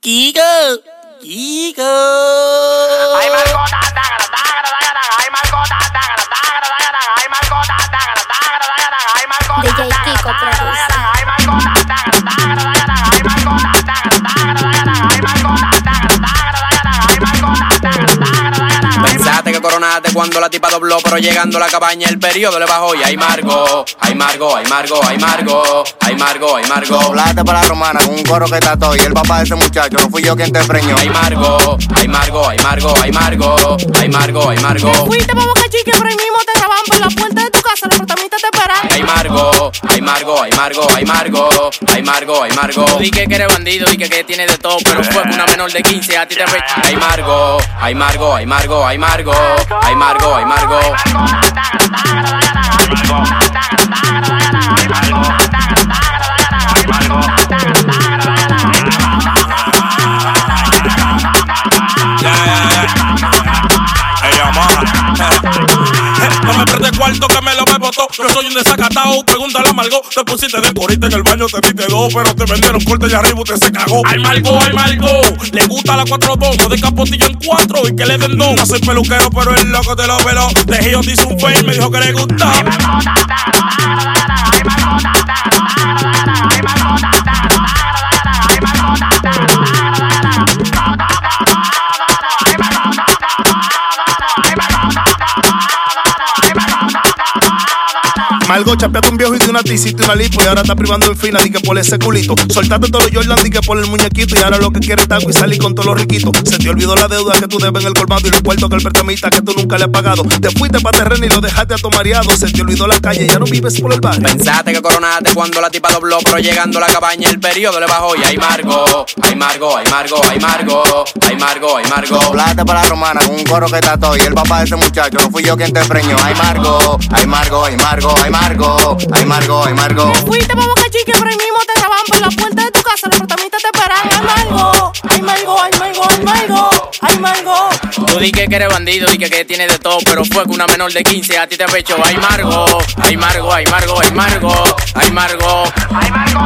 Kiko. Kiko. Ay, Marco, ay, Marco, ay, Marco, ay, Marco, DJ Kiko produce. ay, Marco, Pensaste que coronaste cuando la tipa dobló, pero llegando a la cabaña el periodo le bajó. Y ay Margo, ay Margo, ay Margo, ay Margo, ay Margo, ay Margo. Doblaste para la romana con un coro que tató y el papá de ese muchacho no fui yo quien te preñó. Ay Margo, ay Margo, ay Margo, ay Margo, ay Margo, ay Margo. Fuiste pa' Boca Chica y por ahí mismo te roban por la puerta de tu casa, los prestamistas te esperan. Ay Margo, ay Margo, ay Margo, ay Margo, ay Margo, ay Margo. Dije que eres bandido, dije que tienes de todo, pero fue con una menor de 15 a ti te ve. Ay Margo, ay Margo, ay Margo, ay Margo, ay Margo, ay Margo. No me preste cuarto que me lo me botó. Yo soy un desacatado, pregúntale a Margot. Te pusiste de corita en el baño, te diste dos, pero te vendieron corte allá arriba, usted se cagó. Ay Margot, le gusta la 4 bombos de capotillo en 4 y que le den 2. No soy peluquero, pero el loco te lo peló. De Gio te hizo un fail, me dijo que le gustó. Margo, chapeate un viejo y de una tisita y una lipo. Y ahora está privando en fina, di que por ese culito. Soltaste todos los Jordan, di que por el muñequito. Y ahora lo que quiere es taco y salir con todos los riquitos. Se te olvidó la deuda que tú debes en el colmado y los cuartos que el prestamista que tú nunca le has pagado. Te fuiste pa' terreno y lo dejaste atomareado. Se te olvidó la calle, ya no vives por el barrio. Pensaste que coronaste cuando la tipa dobló, pero llegando a la cabaña el periodo le bajó. Y ay Margo, ay Margo, ay Margo, ay Margo, ay Margo, ay Margo. Doblaste para la romana con un coro que tató y el papá de ese muchacho no fui yo quien te preñó. Ay Margo, ay Margo, ay Margo, ay Margo, ay Margo, ay Margo. Fuiste pa' Boca Chica y por ahí mismo te roban por la puerta de tu casa, los prestamistas te esperan. Ay Margo, ay Margo, ay Margo, ay Margo, ay Margo. Tú dije que eres bandido, dije que tienes de todo, pero fue con una menor de 15 a ti te pecho. Ay Margo, ay Margo, ay Margo, ay Margo, ay Margo. ay, Marco,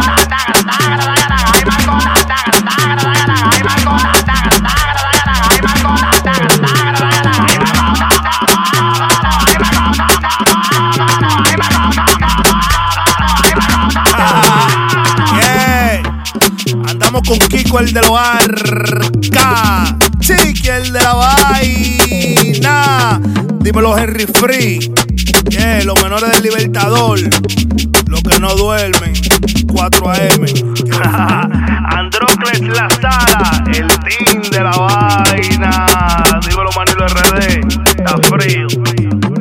Andamos con Kiko, el de los arca. Chiqui, el de la vaina. Dímelo, Henry Free. Los menores del Libertador. Los que no duermen. 4 AM. Andrócles La Sala, el team de la vaina. Dímelo, Manilo RD. Está frío.